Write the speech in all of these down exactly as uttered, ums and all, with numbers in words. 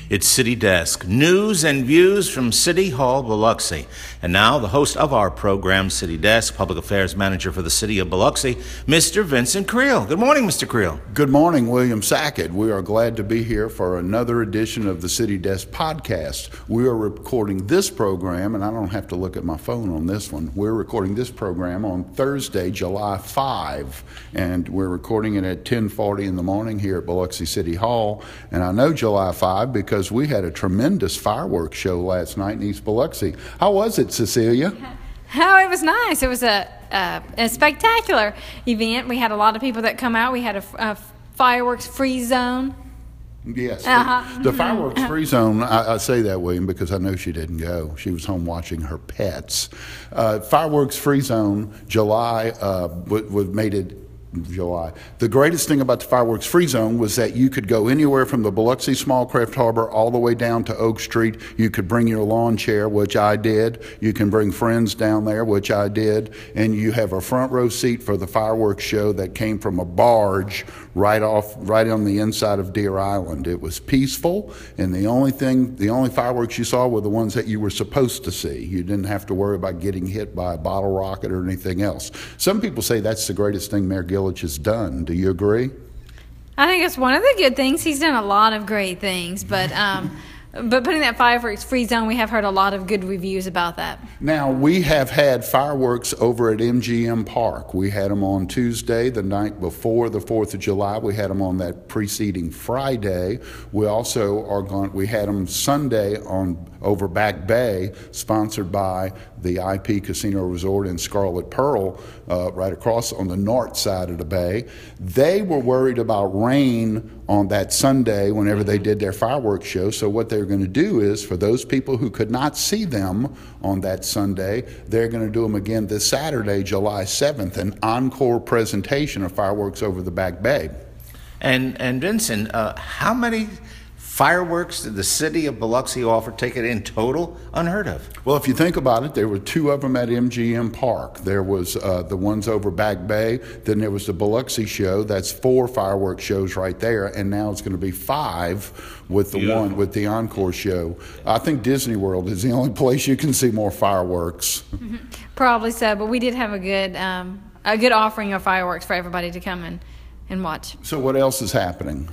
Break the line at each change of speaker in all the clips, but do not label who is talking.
It's City Desk, news and views from City Hall, Biloxi. And now the host of our program, City Desk, Public Affairs Manager for the City of Biloxi, Mister Vincent Creel. Good morning, Mister Creel.
Good morning, William Sackett. We are glad to be here for another edition of the City Desk podcast. We are recording this program, and I don't have to look at my phone on this one. We're recording this program on Thursday, July fifth, and we're recording it at ten forty in the morning here at Biloxi City Hall. And I know July fifth because we had a tremendous fireworks show last night in East Biloxi. How was it, Cecilia?
Oh, it was nice. It was a, a, a spectacular event. We had a lot of people that come out. We had a, a fireworks-free zone.
Yes.
Uh-huh.
The, the fireworks-free zone, I, I say that, William, because I know she didn't go. She was home watching her pets. Uh, fireworks-free zone, July, uh, w- w- made it July. The greatest thing about the fireworks free zone was that you could go anywhere from the Biloxi Small Craft Harbor all the way down to Oak Street. You could bring your lawn chair, which I did. You can bring friends down there, which I did. And you have a front row seat for the fireworks show that came from a barge right off, right on the inside of Deer Island. It was peaceful, and the only thing, the only fireworks you saw were the ones that you were supposed to see. You didn't have to worry about getting hit by a bottle rocket or anything else. Some people say that's the greatest thing Mayor Gillich has done. Do you agree?
I think it's one of the good things. He's done a lot of great things, but um, but putting that fireworks free zone, we have heard a lot of good reviews about that.
Now, we have had fireworks over at M G M Park. We had them on Tuesday, the night before the fourth of July. We had them on that preceding Friday. We also are going, we had them Sunday on over Back Bay, sponsored by the I P Casino Resort in Scarlet Pearl, uh, right across on the north side of the bay. They were worried about rain on that Sunday whenever they did their fireworks show. So what they're going to do is, for those people who could not see them on that Sunday, they're going to do them again this Saturday, July seventh, an encore presentation of fireworks over the Back Bay.
And and Vincent, uh, how many fireworks did the city of Biloxi offer? Take it in total? Unheard of.
Well, if you think about it, there were two of them at M G M Park. There was uh, the ones over Back Bay. Then there was the Biloxi show. That's four fireworks shows right there. And now it's going to be five with the yeah. one with the encore show. I think Disney World is the only place you can see more fireworks.
Mm-hmm. Probably so, but we did have a good um, a good offering of fireworks for everybody to come and, and watch.
So what else is happening?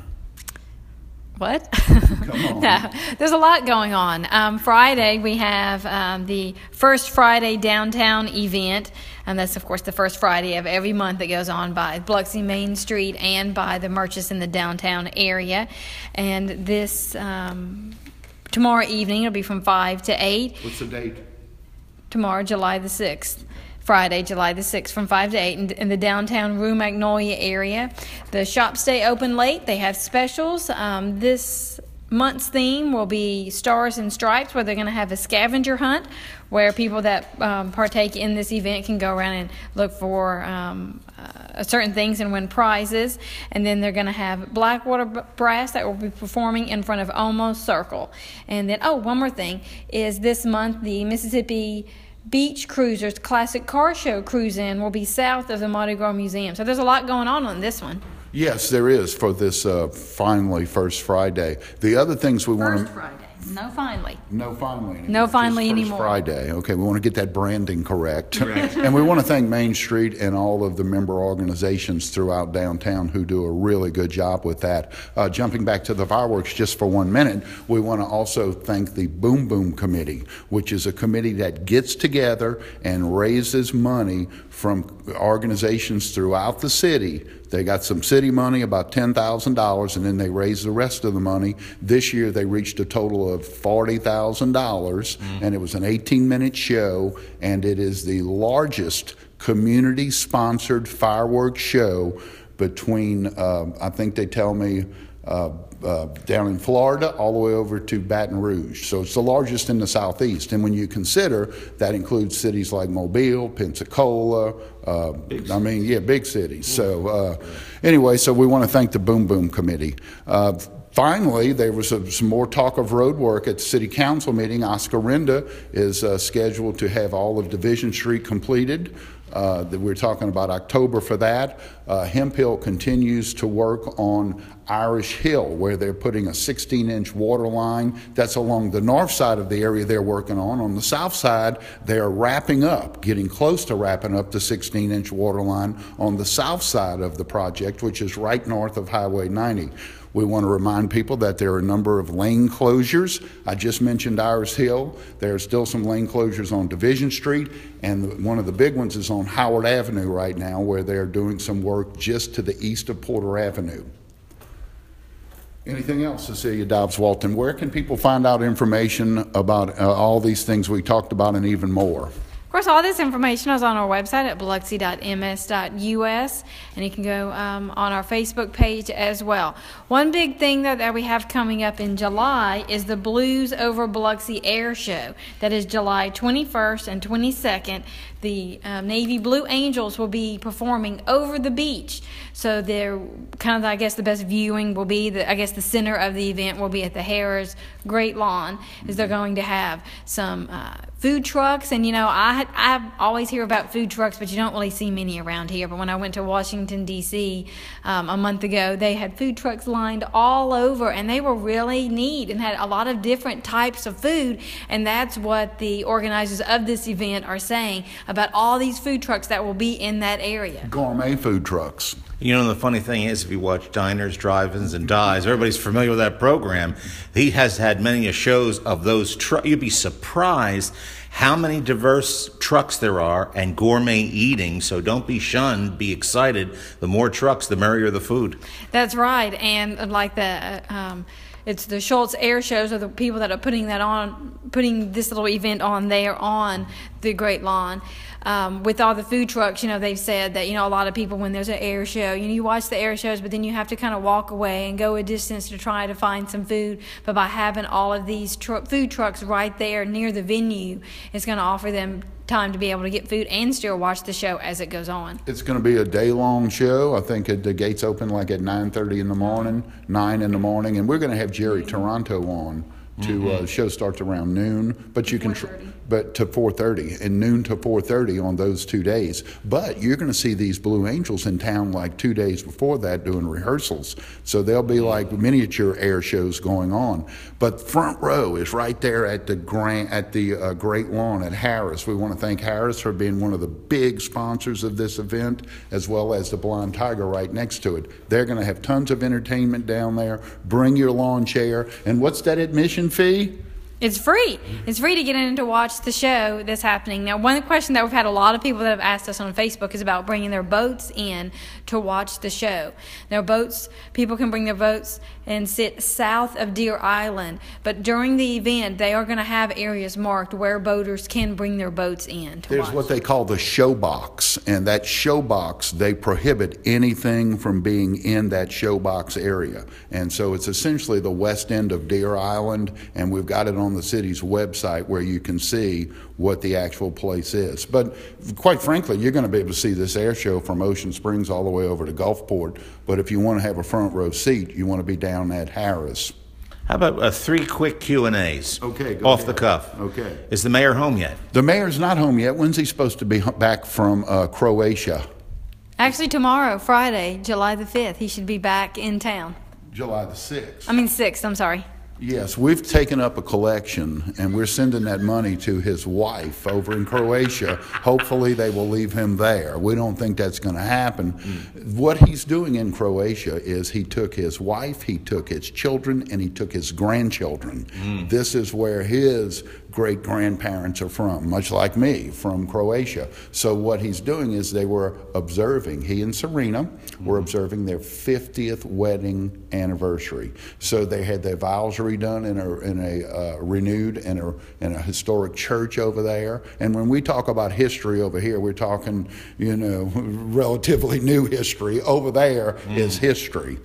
What?
Come on.
No, there's a lot going on. Um, Friday, we have um, the First Friday Downtown event, and that's, of course, the first Friday of every month that goes on by Biloxi Main Street and by the merchants in the downtown area. And this, um, tomorrow evening, it'll be from five to eight.
What's the date?
Tomorrow, July the sixth. Friday, July the sixth, from five to eight in, in the downtown Rue Magnolia area. The shops stay open late. They have specials. Um, this month's theme will be Stars and Stripes, where they're going to have a scavenger hunt where people that um, partake in this event can go around and look for um, uh, certain things and win prizes. And then they're going to have Blackwater Brass that will be performing in front of Olmo Circle. And then, oh, one more thing is this month the Mississippi Beach Cruisers Classic Car Show cruise-in will be south of the Mardi Gras Museum. So there's a lot going on on this one.
Yes, there is for this uh, finally First Friday. The other things we want to...
First Friday. No finally.
No finally anymore.
No finally
Just First
anymore.
Friday. Okay, we want to get that branding correct. Correct. And we want to thank Main Street and all of the member organizations throughout downtown who do a really good job with that. Uh, jumping back to the fireworks just for one minute, we want to also thank the Boom Boom Committee, which is a committee that gets together and raises money from organizations throughout the city. They got some city money, about ten thousand dollars, and then they raised the rest of the money. This year they reached a total of forty thousand dollars, mm. and it was an eighteen-minute show, and it is the largest community-sponsored fireworks show between, uh, I think they tell me, uh, uh, down in Florida all the way over to Baton Rouge. So it's the largest in the southeast. And when you consider that includes cities like Mobile, Pensacola, uh, I mean, yeah, big cities. So uh, anyway, so we want to thank the Boom Boom Committee. Uh, Finally, there was a, some more talk of road work at the City Council meeting. Oscar Renda is uh, scheduled to have all of Division Street completed Uh, that we're talking about October for that. Uh, Hemp Hill continues to work on Irish Hill, where they're putting a sixteen inch water line. That's along the north side of the area they're working on. On the south side, they're wrapping up, getting close to wrapping up the sixteen inch water line on the south side of the project, which is right north of Highway ninety. We want to remind people that there are a number of lane closures. I just mentioned Irish Hill. There are still some lane closures on Division Street, and one of the big ones is on Howard Avenue right now, where they're doing some work just to the east of Porter Avenue. Anything else, Cecilia Dobbs Walton? Where can people find out information about uh, all these things we talked about and even more?
Of course, all this information is on our website at biloxi dot m s dot u s, and you can go um, on our Facebook page as well. One big thing though that we have coming up in July is the Blues Over Biloxi Air Show. That is July twenty-first and twenty-second. The um, Navy Blue Angels will be performing over the beach. So they're kind of, I guess, the best viewing will be, the, I guess the center of the event will be at the Harrah's Great Lawn, as they're going to have some uh, food trucks. And, you know, I I always hear about food trucks, but you don't really see many around here. But when I went to Washington, D C um, a month ago, they had food trucks lined all over, and they were really neat and had a lot of different types of food. And that's what the organizers of this event are saying about all these food trucks that will be in that area.
Gourmet food trucks.
You know, the funny thing is, if you watch Diners, Drive-Ins, and Dives, everybody's familiar with that program. He has had many shows of those trucks. You'd be surprised how many diverse trucks there are and gourmet eating. So don't be shunned, be excited. The more trucks, the merrier the food.
That's right. And like the... Um, It's the Schultz Air Shows are the people that are putting that on, putting this little event on there on the Great Lawn. Um, with all the food trucks, you know, they've said that, you know, a lot of people, when there's an air show, you know, you watch the air shows, but then you have to kind of walk away and go a distance to try to find some food. But by having all of these tr- food trucks right there near the venue, it's going to offer them time to be able to get food and still watch the show as it goes on.
It's going to be a day-long show. I think the gates open like at nine thirty in the morning, nine in the morning, and we're going to have Jerry Toronto on. To mm-hmm. uh, the show starts around noon, but you can, tr- but to four thirty, and noon to four thirty on those two days. But you're going to see these Blue Angels in town like two days before that doing rehearsals. So there'll be like miniature air shows going on. But front row is right there at the Grand, at the uh, Great Lawn at Harrah's. We want to thank Harrah's for being one of the big sponsors of this event, as well as the Blind Tiger right next to it. They're going to have tons of entertainment down there. Bring your lawn chair. And what's that admission fee?
It's free. It's free to get in to watch the show that's happening. Now, one question that we've had a lot of people that have asked us on Facebook is about bringing their boats in to watch the show. Now, boats, people can bring their boats and sit south of Deer Island, but during the event, they are going to have areas marked where boaters can bring their boats in to
There's
watch.
what they call the show box, and that show box, they prohibit anything from being in that show box area. And so it's essentially the west end of Deer Island, and we've got it on the city's website where you can see what the actual place is. But quite frankly, you're going to be able to see this air show from Ocean Springs all the way over to Gulfport. But if you want to have a front row seat, you want to be down at Harrah's.
How about uh, three quick Q and A's?
Okay, go
off
ahead.
the cuff.
Okay.
Is the mayor home yet?
The mayor's not home yet. When's he supposed to be back from uh, Croatia?
Actually, tomorrow, Friday, July the fifth, he should be back in town.
July the sixth.
I mean sixth, I'm sorry.
Yes, we've taken up a collection, and we're sending that money to his wife over in Croatia. Hopefully they will leave him there. We don't think that's going to happen. Mm. What he's doing in Croatia is he took his wife, he took his children, and he took his grandchildren. Mm. This is where his great-grandparents are from, much like me, from Croatia. So what he's doing is they were observing, he and Serena were observing their fiftieth wedding anniversary. So they had their vows redone in a, in a uh, renewed in a, in a historic church over there. And when we talk about history over here, we're talking, you know, relatively new history. Over there mm. is history.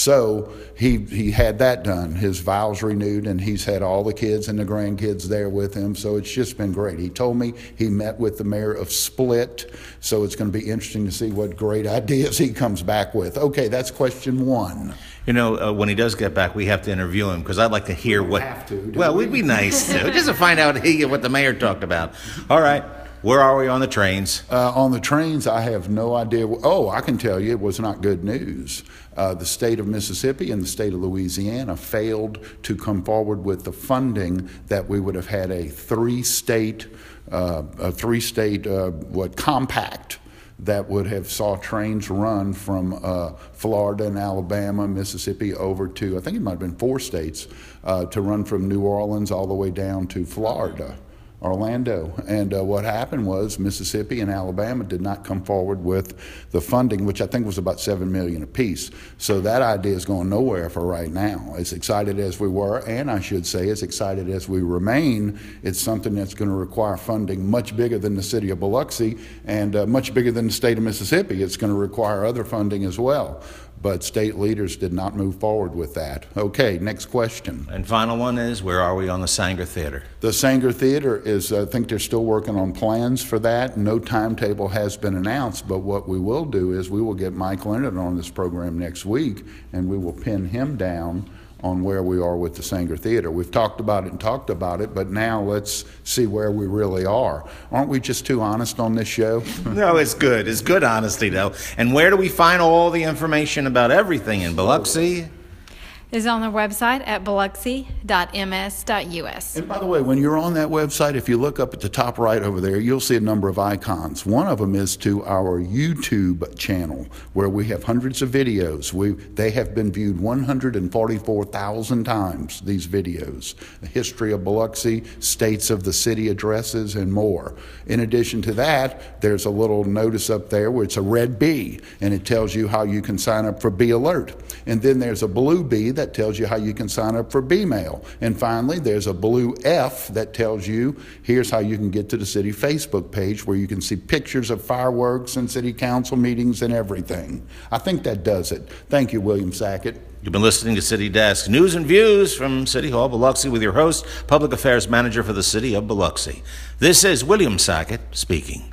So he, he had that done, his vows renewed, and he's had all the kids and the grandkids there with with him, so it's just been great. He told me he met with the mayor of Split, so it's going to be interesting to see what great ideas he comes back with. Okay, that's question one.
You know, uh, when he does get back, we have to interview him because I'd like to hear
we
what.
Have to,
well,
we?
we'd be nice to just to find out he, what the mayor talked about. All right. Where are we on the trains?
Uh, on the trains, I have no idea. Oh, I can tell you it was not good news. Uh, the state of Mississippi and the state of Louisiana failed to come forward with the funding that we would have had a three-state, uh, a three-state, uh, what compact that would have saw trains run from uh, Florida and Alabama, Mississippi over to, I think it might have been four states, uh, to run from New Orleans all the way down to Florida. Orlando. And uh, what happened was Mississippi and Alabama did not come forward with the funding, which I think was about seven million dollars apiece. So that idea is going nowhere for right now. As excited as we were, and I should say as excited as we remain, it's something that's going to require funding much bigger than the city of Biloxi and uh, much bigger than the state of Mississippi. It's going to require other funding as well. But state leaders did not move forward with that. Okay, next question.
And final one is, where are we on the Sanger Theater?
The Sanger Theater is, I think they're still working on plans for that. No timetable has been announced, but what we will do is we will get Mike Leonard on this program next week, and we will pin him down on where we are with the Sanger Theater. We've talked about it and talked about it, but now let's see where we really are. Aren't we just too honest on this show?
No, it's good. It's good honesty, though. And where do we find all the information about everything in Biloxi?
Is on their website at biloxi dot m s dot u s.
And by the way, when you're on that website, if you look up at the top right over there, you'll see a number of icons. One of them is to our YouTube channel, where we have hundreds of videos. We They have been viewed one hundred forty-four thousand times, these videos. The history of Biloxi, states of the city addresses, and more. In addition to that, there's a little notice up there where it's a red B, and it tells you how you can sign up for Be Alert. And then there's a blue B that tells you how you can sign up for B-Mail. And finally, there's a blue F that tells you here's how you can get to the city Facebook page, where you can see pictures of fireworks and city council meetings and everything. I think that does it. Thank you, William Sackett.
You've been listening to City Desk, news and views from City Hall, Biloxi, with your host, Public Affairs Manager for the City of Biloxi. This is William Sackett speaking.